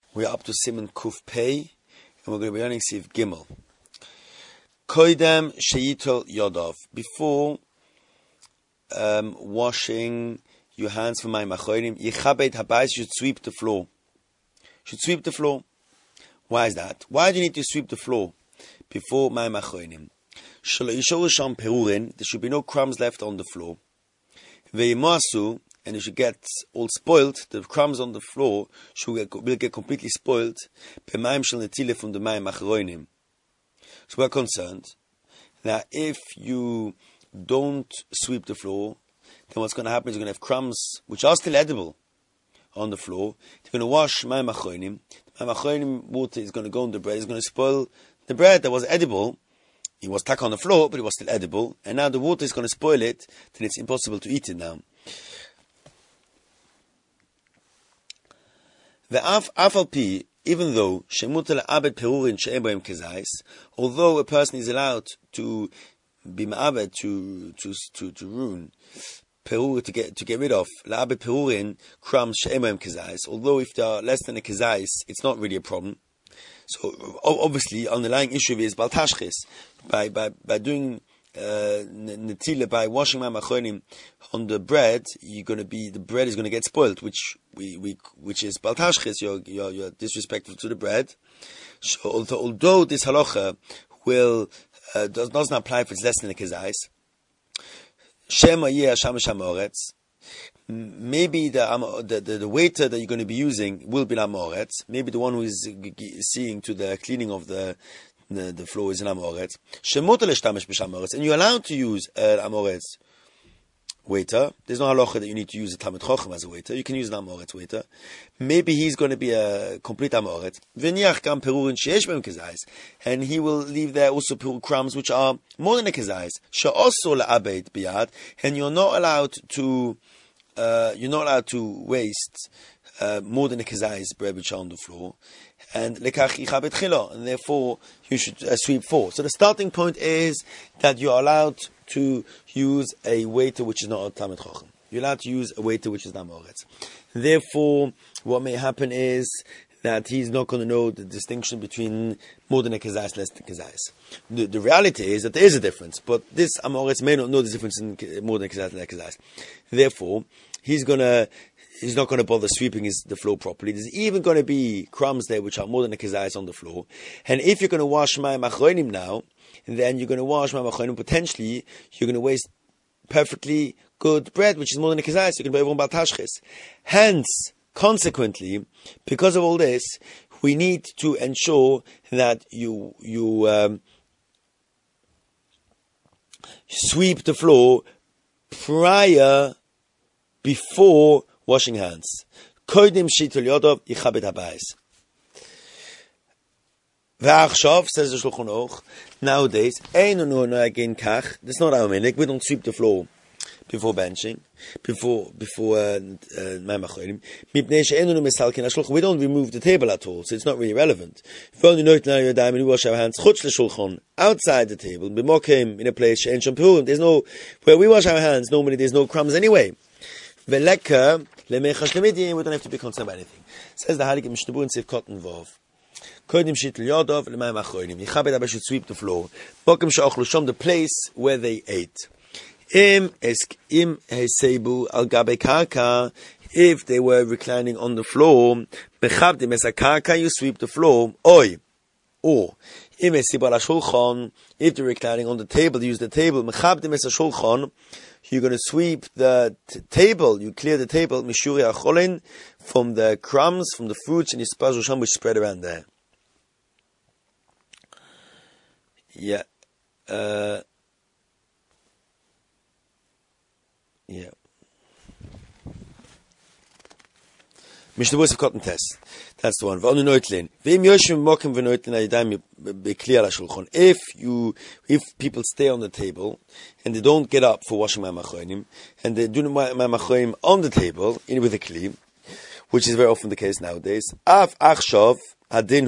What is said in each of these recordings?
We're up to Siman Kuf Pei, and we're going to be learning Siv Gimel. Koidem Sheyitol Yodov. Before washing your hands from my machorim, Yichabed Habayis should sweep the floor. Should sweep the floor. Why is that? Why do you need to sweep the floor before my machorim? There should be no crumbs left on the floor. Veimasu, and it should get all spoiled. The crumbs on the floor will get completely spoiled. From the mayim achronim. So we're concerned that if you don't sweep the floor, then what's going to happen is you're going to have crumbs which are still edible on the floor. You're going to wash mayim achronim. The mayim achronim water is going to go on the bread. It's going to spoil the bread that was edible. It was stuck on the floor, but it was still edible. And now the water is going to spoil it. Then it's impossible to eat it now. The afalpi, even though although a person is allowed to be ma'abed to ruin perur, to get rid of la'abed perurin crumbs she'emayim kezais, although if they are less than a kezais, it's not really a problem. So obviously, underlying issue is baltashchis. By doing netila, by washing my machonim on the bread, the bread is going to get spoiled, which is baltashchis. You're disrespectful to the bread. So although this halacha doesn't apply if it's less than a kezais, shema yeh hasham shamoretz. Maybe the waiter that you're going to be using will be l'amoretz. Maybe the one who is seeing to the cleaning of the floor is an amoretz. And you're allowed to use an amoretz waiter. There's no halacha that you need to use a Talmid Chacham as a waiter. You can use an amoretz waiter. Maybe he's going to be a complete amoretz. And he will leave there also crumbs which are more than a kezais. And you're not allowed to waste more than a kezais bread which are on the floor, and therefore you should sweep four. So the starting point is that you are allowed to use a waiter which is not a Talmid Chacham. You're allowed to use a waiter which is not amoretz. Therefore, what may happen is that he's not going to know the distinction between more than a kezais, less than kezais. The reality is that there is a difference, but this amoretz may not know the difference in more than a kezais and less kezais. Therefore, he's not going to bother sweeping the floor properly. There's even going to be crumbs there which are more than a kezais on the floor. And if you're going to wash my machronim now, then you're going to wash my machronim, potentially you're going to waste perfectly good bread which is more than a kezais. You're going to be everyone baltashchis. Hence, consequently, because of all this, we need to ensure that you sweep the floor before washing hands. Kodim sheitul yodov yichabed habayis. V'achshav, says the Shulchan Aruch, nowadays, einu noagin kach. That's not our minhag. We don't sweep the floor before benching, before my machorim. We don't remove the table at all, so it's not really relevant. If we only know we wash our hands outside the table, in a place there's no, where we wash our hands, normally there's no crumbs anyway. We don't have to be concerned about anything. Says the Halig Mishnah Berurah in Sif Cotton Vov. Kodim sheitul yodov l'mayim achronim. Yichabed Habayis should sweep the floor. Bokim she'ochlu shom, the place where they ate. Im hesebu al gabe karka, if they were reclining on the floor, bechabdim es karka, you sweep the floor. Or im hesebu al shulchan, if they're reclining on the table, use the table. Bechabdim es shulchan, you're going to sweep the table. You clear the table mishuri acholin, from the crumbs, from the fruits and yispaz sham which spread around there. Yeah. Mishnah Berurah of Cotton Test. That's the one. If people stay on the table and they don't get up for washing my machonim, and they do my machonim on the table with a kli, which is very often the case nowadays.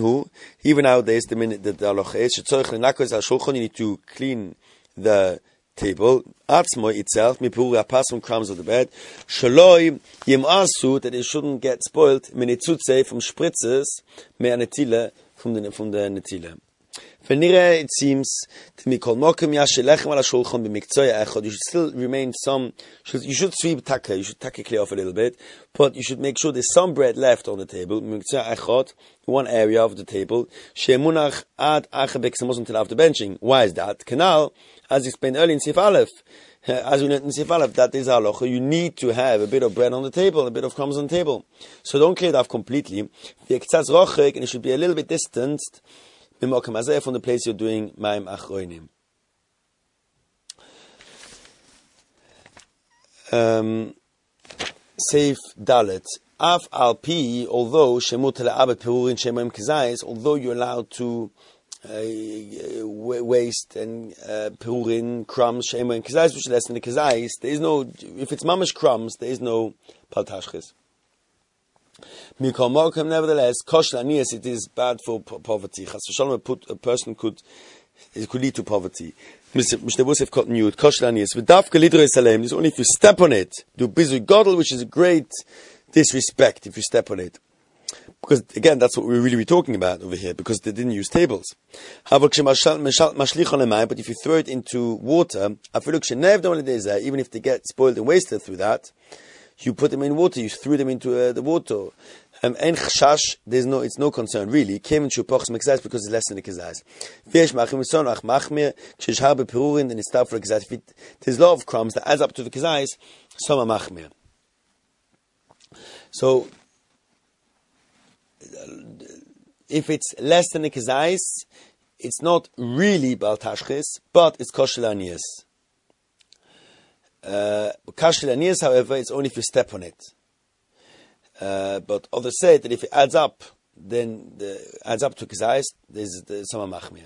Even nowadays, the minute that the halacha is, you need to clean the table, atzmo itself, mipura pass from crumbs of the bed, shaloi yim asu, that it shouldn't get spoiled, minitzutze from spritzes, me anetile, from the netile. Venire, it seems, to me called mokum yashelechem ala shulchan b'mikzoya echad. You should still remain you should sweep taka, you should taka clear off a little bit, but you should make sure there's some bread left on the table, b'mikzoya echad, one area of the table, she'emunach ad achabek samos until after benching. Why is that? Canal, as explained earlier in Sif Aleph, as we learned in Sif Aleph, that is halacha, you need to have a bit of bread on the table, a bit of crumbs on the table. So don't clear it off completely. V'ektzaz rochek, and it should be a little bit distanced, from the place you're doing Maim Achroinim. Seif Dalet. Af al pi, although Shemut le'abed perurin shemaim kizayis, although you're allowed to waste and perurin, crumbs, shemaim kizayis, which is less than the kizayis, there is no, if it's mamish crumbs, there is no paltashchis. Nevertheless, it is bad for poverty. A person could lead to poverty. Mr. Busef continued, it's only if you step on it, do bizu godel, which is a great disrespect if you step on it. Because again, that's what we're really talking about over here, because they didn't use tables. But if you throw it into water, even if they get spoiled and wasted through that, you put them in water, you threw them into the water. It's no concern really. Because it's less than the kizayis. There's a lot of crumbs that adds up to the kizayis. Some are machmir. So, if it's less than the kizayis, it's not really bal tashchis, but it's kosher aniyas. Kashlanias, however, it's only if you step on it. But others say that if it adds up, then adds up to kizayis, there's some machmir.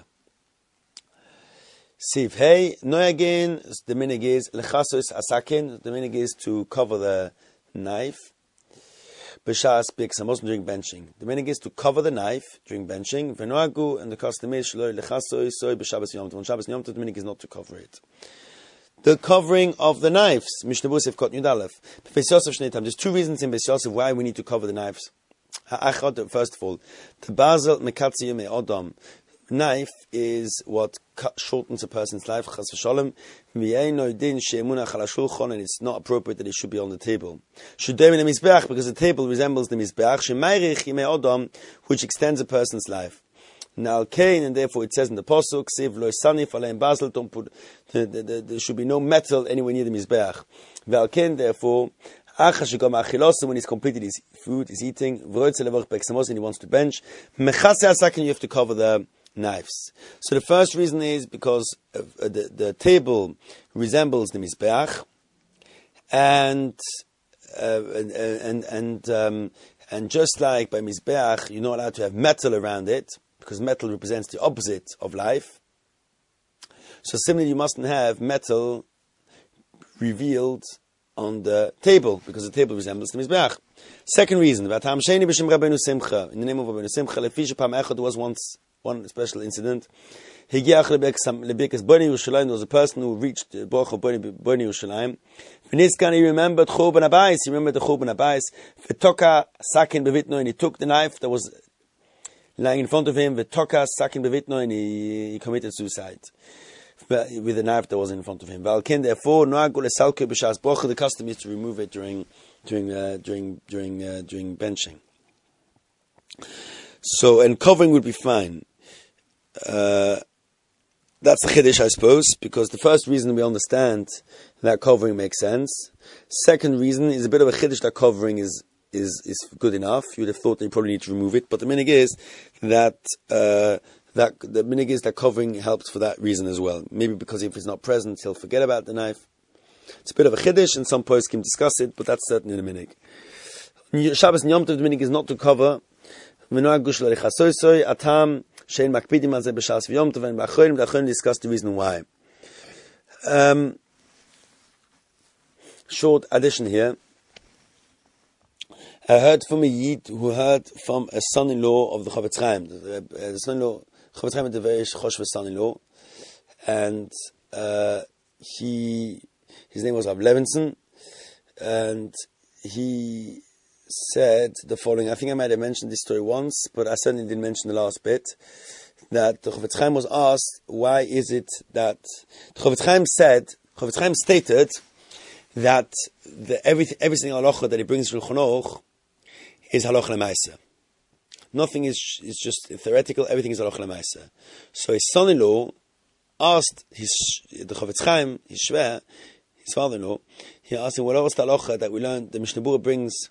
Siv hey, noyagin, the minig is lechasos asakin, the minig is to cover the knife. B'shas b'ksamos during benching. The minig is to cover the knife during benching. V'noagu, and the custom is shlo lechasos soy b'shabas yom tov. On Shabbos yom tov, the minig is not to cover it. The covering of the knives. Mishnah Busef Kot Yud Aleph. There's two reasons in Beis Yosef why we need to cover the knives. First of all, the Basel Mekatzi Yemei Odom. Knife is what shortens a person's life. Chas v'sholem. And it's not appropriate that it should be on the table. Because the table resembles the Mizbeach, which extends a person's life. Now, Cain, and therefore it says in the Pasuk, Siv lo sanif aleim basel, don't put, there should be no metal anywhere near the Mizbeach. Valken, therefore, when he's completed his food, he's eating, and he wants to bench, you have to cover the knives. So the first reason is because the table resembles the Mizbeach, and just like by Mizbeach, you're not allowed to have metal around it, because metal represents the opposite of life. So similarly, you mustn't have metal revealed on the table, because the table resembles the Mizbeach. Second reason, in the name of Rabbeinu Simcha, there was once one special incident. There was a person who reached the Baruch of Boni Yerushalayim. He remembered Churban Abayis. He remembered the Churban Abayis. And he took the knife that was lying in front of him, and he committed suicide with the knife that was in front of him. Therefore, the custom is to remove it during benching. So, and covering would be fine. That's the chiddush, I suppose, because the first reason we understand that covering makes sense. Second reason is a bit of a chiddush that covering is good enough. You would have thought that you probably need to remove it, but the minig is that covering helps for that reason as well. Maybe because if it's not present, he'll forget about the knife. It's a bit of a chiddush, and some posts can discuss it, but that's certainly the minig. Shabbos and Yom Tov, the minig is not to cover. Discuss the reason why. Short addition here. I heard from a Yid who heard from a son-in-law of the Chofetz Chaim. The son-in-law, Chofetz Chaim had a very chosh son-in-law, and his name was Rav Levinson, and he said the following. I think I might have mentioned this story once, but I certainly didn't mention the last bit. That the Chofetz Chaim was asked, why is it that the Chofetz Chaim stated that every single halacha that he brings to Shulchan Aruch is halacha l'maaseh. Nothing is just theoretical. Everything is halacha l'maaseh. So his son-in-law asked the Chofetz Chaim, his shver, his father-in-law. He asked him, what was the halacha that we learned? The Mishnah Berurah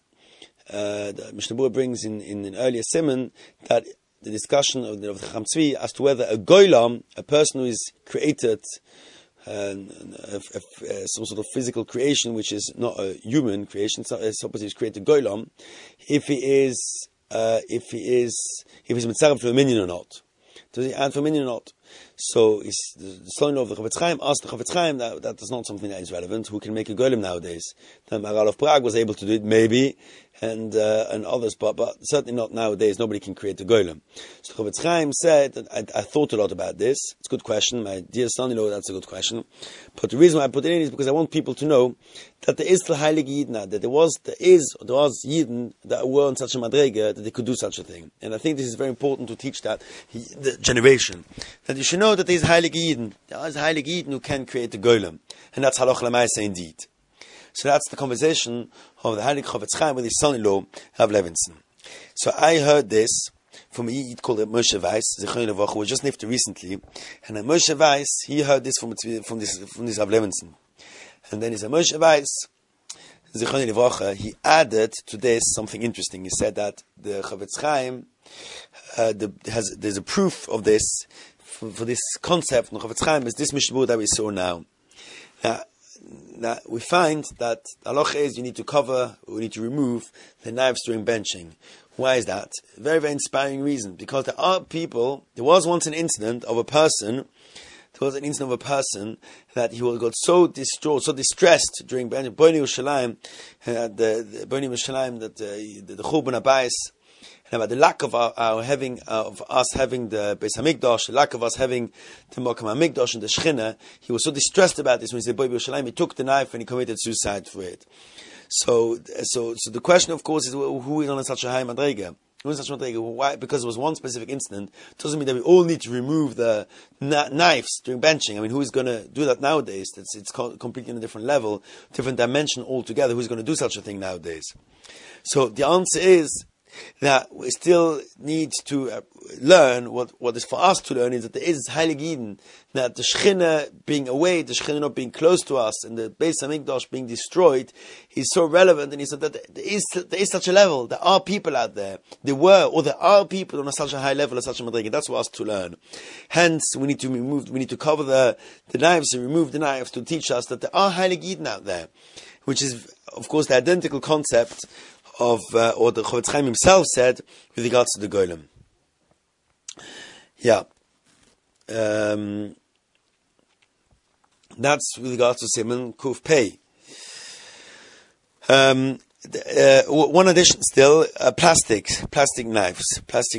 brings in an earlier simon that the discussion of the Chacham Tzvi as to whether a goylam, a person who is created, some sort of physical creation, which is not a human creation, it's opposite, is created goylam, if he's mitzaref to a minion or not. Does he add for a minion or not? So the son of the Chofetz Chaim asked the Chofetz Chaim that is not something that is relevant. Who can make a golem nowadays? The Maharal of Prague was able to do it, maybe, and others, but certainly not nowadays. Nobody can create a golem. So Chofetz Chaim said, I thought a lot about this. It's a good question. My dear son-in-law, that's a good question. But the reason why I put it in is because I want people to know that there is still Heilige Yidden, that there was Yidden that were on such a madrega that they could do such a thing. And I think this is very important to teach that the generation, that you should know that there is Heilige Yidden. There is Heilige Yidden who can create a golem. And that's halacha l'maaseh indeed. So that's the conversation of the Heilige Chofetz Chaim with his son-in-law, Rav Levinson. So I heard this from a Yid called Moshe Weiss, Zichron Levacha, who was just nifter recently. And Moshe Weiss, he heard this from this Rav Levinson. And then Moshe Weiss, Zichron Levacha, he added to this something interesting. He said that the Chofetz Chaim, there's a proof of this, for this concept from Chofetz Chaim, is this Mishnah Berurah that we saw now. Now we find that halacha is you need to remove the knives during benching. Why is that? Very, very inspiring reason. Because there was once an incident of a person, that he got so distraught, so distressed during Bnei Yerushalayim, the Churban Habayis, and about the lack of us having the Beis Hamikdash, the lack of us having the Makom Hamikdash and the Shechina. He was so distressed about this when he said Bnei Yerushalayim, he took the knife and he committed suicide for it. So the question, of course, is who is on such a high madrega? Why? Because it was one specific incident. It doesn't mean that we all need to remove the knives during benching. I mean, who is going to do that nowadays? It's completely on a different level, different dimension altogether. Who's going to do such a thing nowadays? So the answer is that we still need to learn what is for us to learn is that there is Heilige Yidden, that the Shechina being away, the Shechina not being close to us, and the Beis Hamikdash being destroyed is so relevant. And he said that there is such a level. There are people out there. There are people on such a high level, such a madrega. That's for us to learn. Hence, we need to cover the knives and remove the knives to teach us that there are Heilige Yidden out there, which is, of course, the identical concept of, or the Chofetz Chaim himself said, with regards to the golem. Yeah. That's with regards to Simon Kuf Pei. One addition still, plastic knives.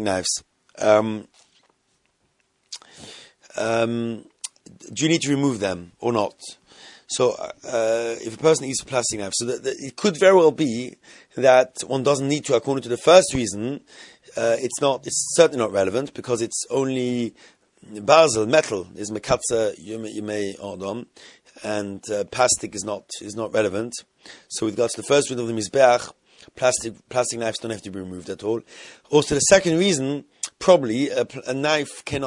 Do you need to remove them or not? So, if a person eats a plastic knife, so it could very well be that one doesn't need to, according to the first reason. It's certainly not relevant because it's only Basel, metal, is mekatza yemei adam, and plastic is not relevant. So with regards to the first reason of the Mizbeach, plastic knives don't have to be removed at all. Also, the second reason, probably a knife it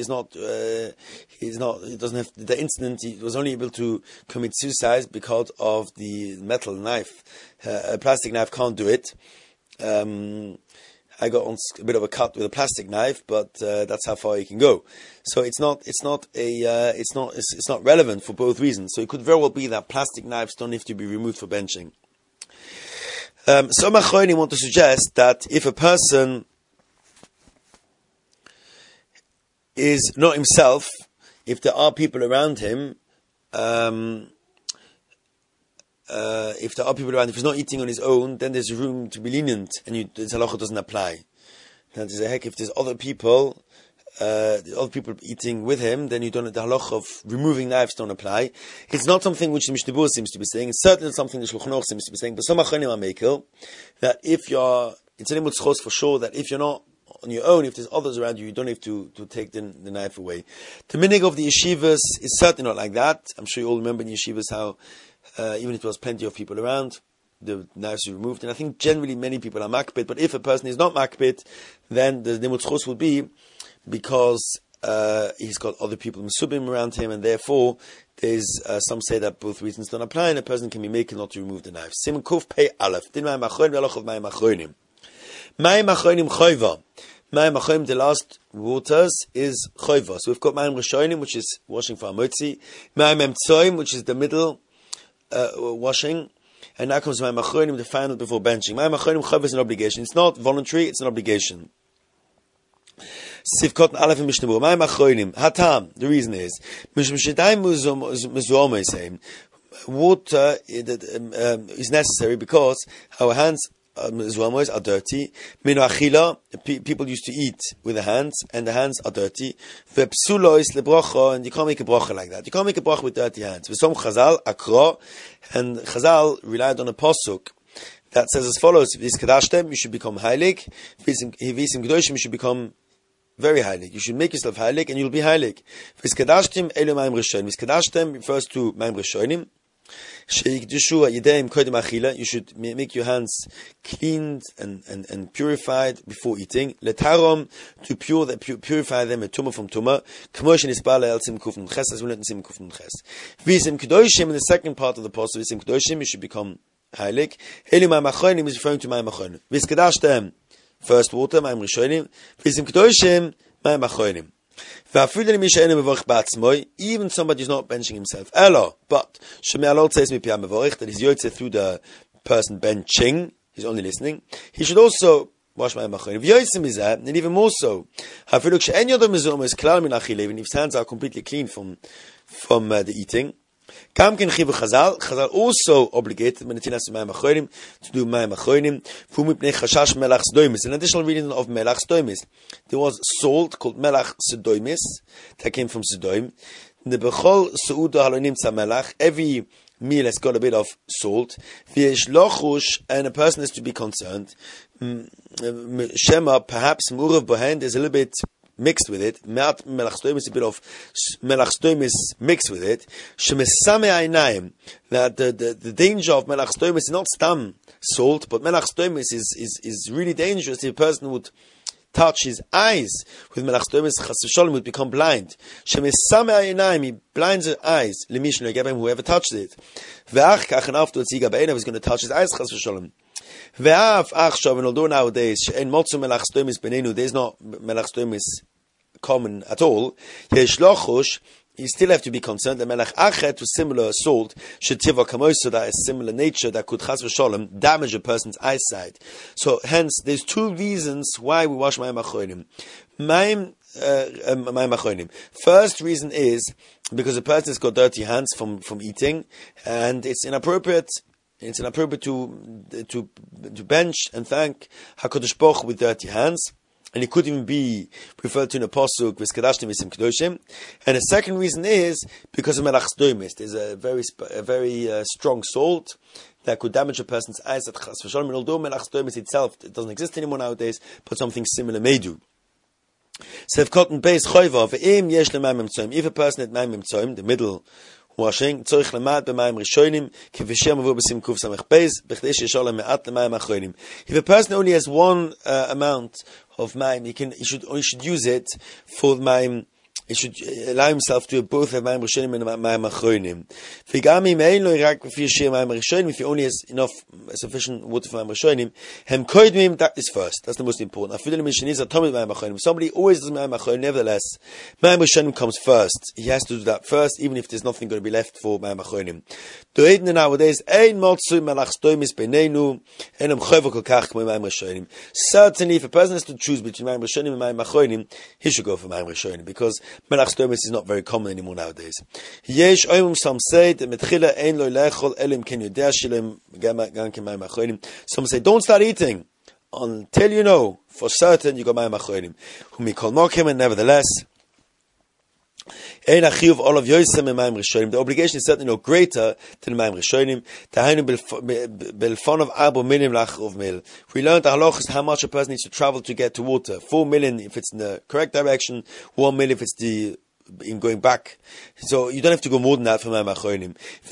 doesn't have the incident. He was only able to commit suicide because of the metal knife. A plastic knife can't do it. I got on a bit of a cut with a plastic knife, but that's how far you can go. So it's not relevant for both reasons. So it could very well be that plastic knives don't have to be removed for benching. Some Achronim want to suggest that if a person is not himself, if there are people around him, if he's not eating on his own, then there's room to be lenient, and this halacha doesn't apply. Then there's if there's other people, the other people eating with him, then you don't, the halach of removing knives don't apply. It's not something which the Mishnah Berurah seems to be saying. It's certainly something the Shulchan Aruch seems to be saying. But some Achronim are makel that if you're, it's an imut schos for sure, that if you're not on your own, if there's others around you, you don't have to take the knife away. The minig of the yeshivas is certainly not like that. I'm sure you all remember in yeshivas how, even if there was plenty of people around, the knives are removed. And I think generally many people are makbid, but if a person is not makbid, then the nimut schos would be because he's got other people mesubim around him, and therefore there's some say that both reasons don't apply, and a person can be making not to remove the knife. Simon Kuf Pei Aleph. Din Mayim Achronim v'Halach of Mayim Achronim. Mayim Achronim Choiva. Mayim Achronim, the last waters, is Choiva. So we've got Mayim Rishonim, which is washing for Amotzi. Mayim Emtzoim, which is the middle washing. And now comes Mayim Achronim, the final before benching. Mayim Achronim Choiva is an obligation. It's not voluntary, it's an obligation. Sivkot Aleph and Mishnah Berurah. Mayim Achronim. Hatam. The reason is water is necessary because our hands are dirty. People used to eat with the hands, and the hands are dirty. And you can't make a bracha like that. You can't make a bracha with dirty hands. Some Chazal Akra, and Chazal relied on a pasuk that says as follows: if this kadashtem, you should become heilig. If this kedoshim, you should become very heilig. You should make yourself heilig, and you'll be heilig. V'skadashtim elu mayim rishonim. V'skadashtim refers to mayim rishonim. Sheikdushu yedayim kodem achila. You should make your hands cleaned and purified before eating. Letarom, to purify them a tumah from tumah. K'moshen ispal el sim kuf nun ches, as we learned in sim kuf nun ches. V'sim kedoshim, in the second part of the passage, v'sim kedoshim, you should become heilig. Elu mayim achronim is referring to mayim achronim. V'skadashtem, first water, mayim rishonim. V'sim kedoshim, mayim achronim. Even somebody is not benching himself. But that he's yotze through the person benching, he's only listening. He should also wash mayim achronim. And even more so, even if his hands are completely clean from the eating. Chazal also obligated to do mayim achronim. An additional reading of melach sdoimis. There was salt called melach sedoimis that came from Sedoim. The bechol seuda halonim melach. Every meal has got a bit of salt. And a person has to be concerned. Shema, perhaps murav bohen, there's a little bit mixed with it. Melach sdoimis, a bit of melach sdoimis mixed with it. Shemesame einayim. That the danger of melach sdoimis is not stam salt, but melach sdoimis is really dangerous if a person would touch his eyes with melach sdoimis. Chas v'sholem would become blind. Shemesame einayim, he blinds his eyes. Lemishnu yagabem, whoever touched it. Ve'ach kach, and afterwards he was going to touch his eyes. Chas v'sholem. And although nowadays there's not melach sdoimis common at all, you still have to be concerned that melach achet with similar salt should tiva kamosa, that is similar nature that could chas v'sholem damage a person's eyesight. So hence there's two reasons why we wash mayim achronim. First reason is because a person has got dirty hands from eating, and it's inappropriate to bench and thank HaKadosh Baruch Hu with dirty hands, and it could even be referred to in a pasuk v'skadashtem v'sim kedoshim. And the second reason is because of melach sdoimis. There's a very strong salt that could damage a person's eyes. At chas v'sholem, although melach sdoimis itself it doesn't exist anymore nowadays, but something similar may do. If a person had mayim emtzoim, the middle washing, tzorich lemad b'mayim rishonim, kivishir mavur b'sim kuf samech beis, b'chdei she'yishol le'me'at le'mayim achronim. If a person only has one amount of mayim, he should use it for mayim. He should allow himself to both have mayim rishonim and mayim achronim. V'gami me'ein lo yirak v'yishir mayim rishonim. If he only has enough sufficient water for mayim rishonim, hem koidmim, that is first. That's the most important. Somebody always does mayim achronim. Nevertheless, mayim rishonim comes first. He has to do that first, even if there's nothing going to be left for mayim achronim. Do'edna nowadays, ein motzu melach sdoimis beineinu, enam choyva kol kach k'mo mayim rishonim. Certainly, if a person has to choose between mayim rishonim and mayim achronim, he should go for mayim rishonim, because melach sdoimis is not very common anymore nowadays. Yesh oimum, some say that metchila ein lo lechol elim ken yodea shilem gam ken mayim achronim. Some say don't start eating until you know for certain you got Mayim Achronim. Whom call Mokim, and nevertheless, the obligation is certainly no greater than the Mayim Rishonim. We learned the halachas how much a person needs to travel to get to water. 4 million if it's in the correct direction, 1 million if it's in going back. So you don't have to go more than that for Mayim Achronim.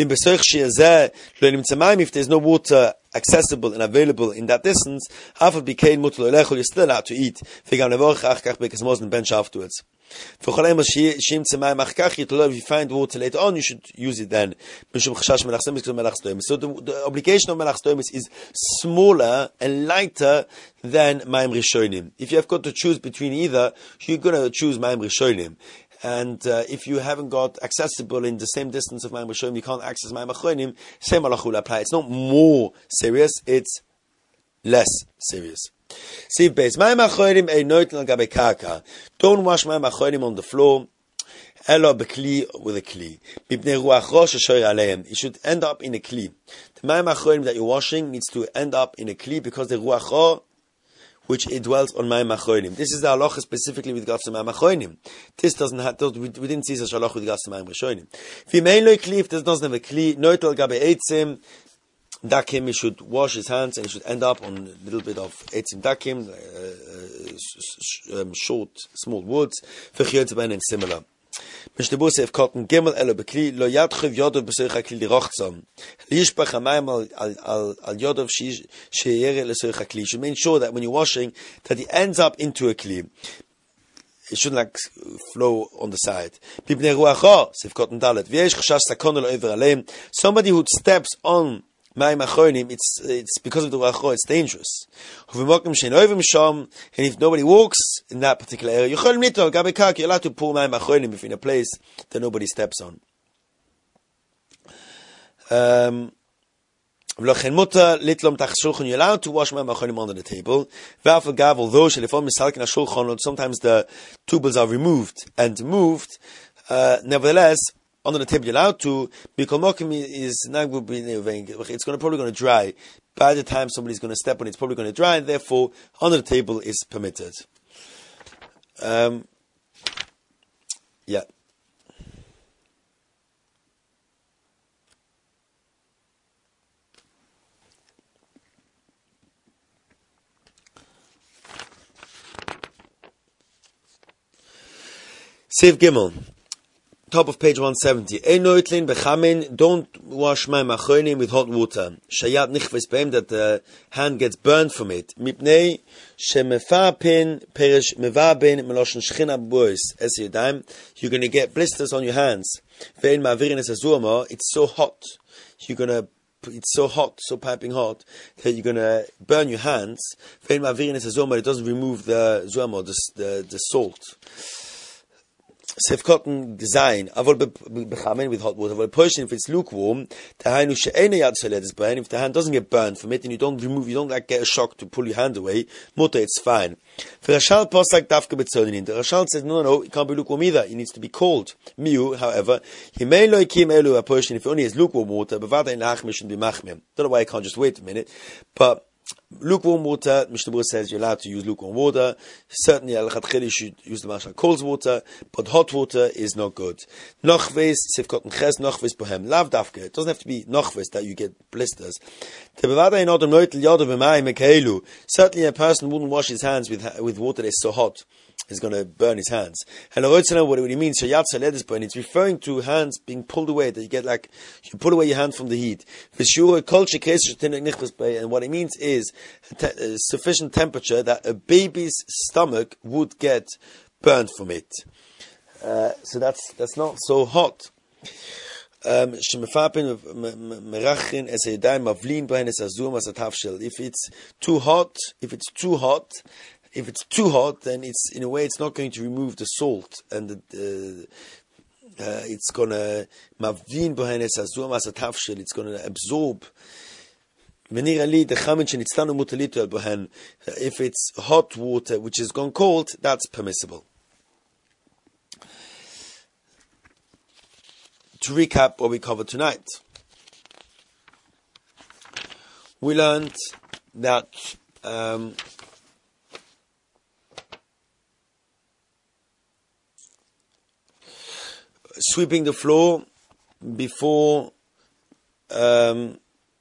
If there's no water accessible and available in that distance, you're still allowed to eat. Bench afterwards. If you find water later on, you should use it then. So the obligation of Melach Stoimis is smaller and lighter than Mayim Rishonim. If you have got to choose between either, you're going to choose Mayim Rishonim. And if you haven't got accessible in the same distance of Mayim Rishonim, you can't access Mayim Achronim, same halach will apply. It's not more serious, it's less serious. Siv base. Mayim Achronim ein noiten al gabe karka. Don't wash Mayim Achronim on the floor. Elo bekli with a kli. Mipnei ruach rosh ashoyer aleim. It should end up in a kli. The Mayim Achronim that you're washing needs to end up in a kli because the ruach rosh which it dwells on Mayim Achronim. This is the halacha specifically with regards to Mayim Achronim. This doesn't have, we didn't see such halacha with regards to Mayim Rishonim. If he main loy kli, if this doesn't have a kli, noitel gabe eitzim, dakim, he should wash his hands and he should end up on a little bit of eitzim dakim, short, small woods, v'chiyotzaben and similar. Mishnebuse if cotton gimel elo bekli lo yadchiv yodov b'soich hakli lirochtzam liyishpach hamayim al yodov sheyere lesoich hakli. You should make sure that when you're washing that it ends up into a kli. It shouldn't like flow on the side. Somebody who steps on Mayim Achronim, it's because of the ruach, it's dangerous. And if nobody walks in that particular area, you're allowed to pour Mayim Achronim if in a place that nobody steps on. You're allowed to wash Mayim Achronim under the table. Although sometimes the tubals are removed and moved, nevertheless, under the table you're allowed to, it's probably going to dry. By the time somebody's going to step on it, it's probably going to dry, and therefore, under the table is permitted. Yeah. Save Gimel. Top of page 170. Don't wash Mayim Achronim with hot water. Shayat nichves beim, that the hand gets burned from it. Mipnei shemefapin perish mevaben meloshen shchina bois es yadayim. You're going to get blisters on your hands. Vein ma'avirin es azuma. It's so hot. It's so hot, so piping hot, that you're going to burn your hands. Vein ma'avirin es azuma. It doesn't remove the zuama, the salt. Sef cotton design, avol bechamen with hot water. But a person, if it's lukewarm, if the hand doesn't get burned from it, and you don't like get a shock to pull your hand away, mutter, it's fine. The Rashal says, no, it can't be lukewarm either. It needs to be cold. Miu, however, a person, if it only has lukewarm water, don't know why I can't just wait a minute, but lukewarm water, Mishnah says you're allowed to use lukewarm water. Certainly, you should use the mashal cold water, but hot water is not good. Nochves, sifkot nches, nochves bohem, lav dafke. It doesn't have to be nochves that you get blisters. Certainly, a person wouldn't wash his hands with water that's so hot. Is going to burn his hands. And what it means, it's referring to hands being pulled away, that you get like, you pull away your hand from the heat. And what it means is sufficient temperature that a baby's stomach would get burned from it. So that's not so hot. If it's too hot, then it's in a way it's not going to remove the salt, and it's gonna it's gonna absorb. If it's hot water which is gone cold, that's permissible. To recap what we covered tonight, we learned that sweeping the floor before Mayim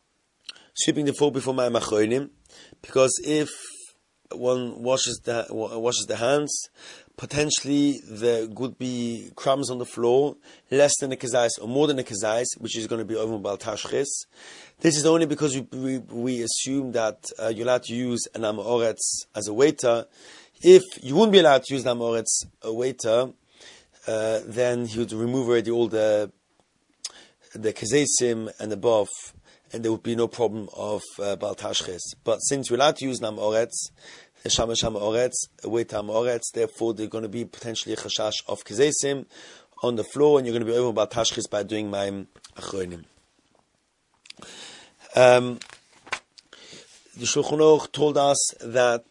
Achronim, because if one washes the hands, potentially there could be crumbs on the floor, less than a kezais or more than a kezais, which is going to be over Bal Tashchis. This is only because we assume that you're allowed to use an Amoretz as a waiter. If you wouldn't be allowed to use an Amoretz a waiter, then he would remove already all the kezeisim and the bof, and there would be no problem of Bal Tashchis. But since we're allowed to use Nam Oretz, the Shamash Oretz, a waiter Oretz, therefore there's going to be potentially a chashash of kezeisim on the floor, and you're going to be over Bal Tashchis by doing Mayim Achronim. The Shulchan Aruch told us that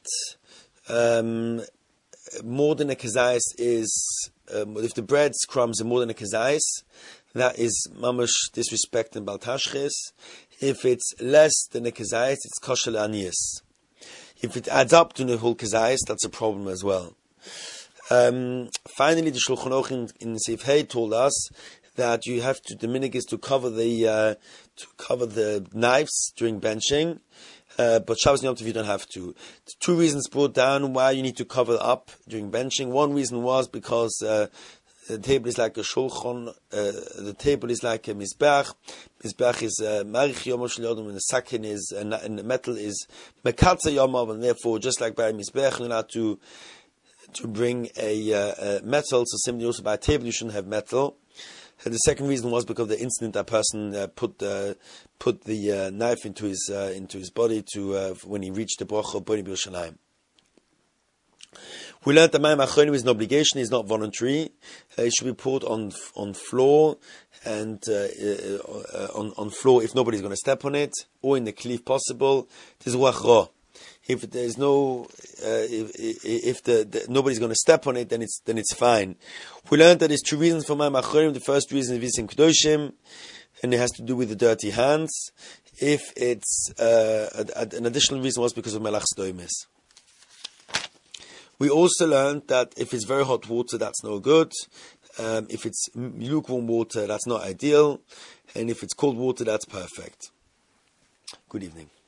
more than a kezais is, if the bread's crumbs are more than a kezais, that is mamash disrespect and Bal Tashchis. If it's less than a kezais, it's kosher l'aniyas. If it adds up to the whole kezais, that's a problem as well. Finally, the Shulchan Aruch in Seif Hey told us that you have to, the minhag is to cover the knives during benching, but Shabbos Yom Tov you don't have to. The two reasons brought down why you need to cover up during benching. One reason was because the table is like a shulchan, the table is like a mizbeach. Mizbeach is marich yom shel yodom, and the sakin is, and the metal is mekatza yomov, and therefore, just like by a mizbeach, you're allowed to bring a metal. So similarly, also by a table, you shouldn't have metal. The second reason was because of the instant that person put the knife into his body to when he reached the bracha of Boni B'Yerushalayim. We learned that Mayim Achronim is an obligation; it's not voluntary. It should be poured on floor and on floor if nobody's going to step on it, or in the kli if possible. There's ruach ra. If there's no, if nobody's going to step on it, then it's fine. We learned that there's two reasons for Mayim Achronim. The first reason is Visim Kedoshim, and it has to do with the dirty hands. If it's an additional reason was because of Melach Sdoimis. We also learned that if it's very hot water, that's no good. If it's lukewarm water, that's not ideal. And if it's cold water, that's perfect. Good evening.